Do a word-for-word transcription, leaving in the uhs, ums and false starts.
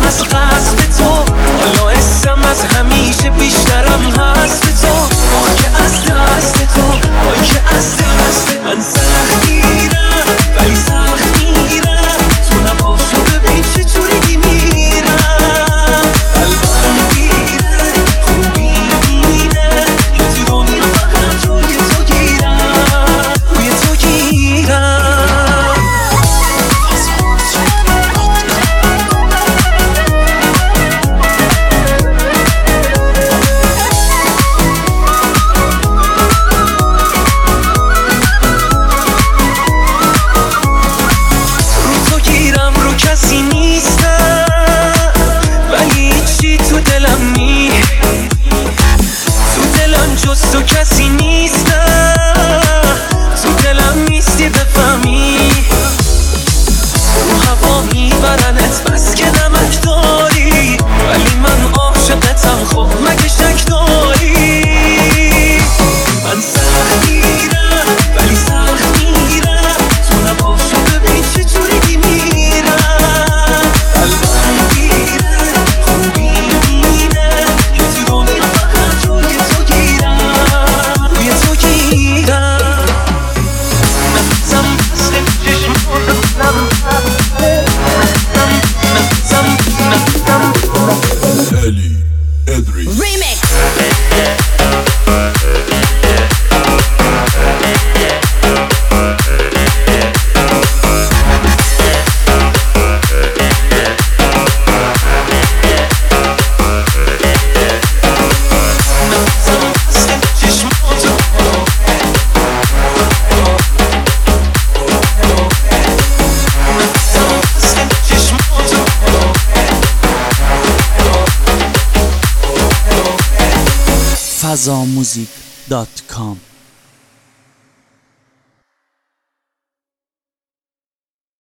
از قصد تو، حالا اسم از همیشه بیشترم هست تو. آه که از دست تو، آه که از دست من سخت میرم، ولی سخت میرم. تو نباشو ببین چطوری میرم، قلبم میره خوبی میره. یه تو دنیا فقط روی تو گیرم، روی تو گیرم. کسی نیستم ولی چی تو دلم می تو دلم جز تو کسی نیستم، تو دلم نیستی بفهمی. رو هوا میبرنت بس که نمک داری، ولی من عاشقتم خب مگه شک داری. من سخت میرم ولی سخت میرم، تو نباشو ببین چجوری میرم. Ellie Edris Remix. fazamuzik dot com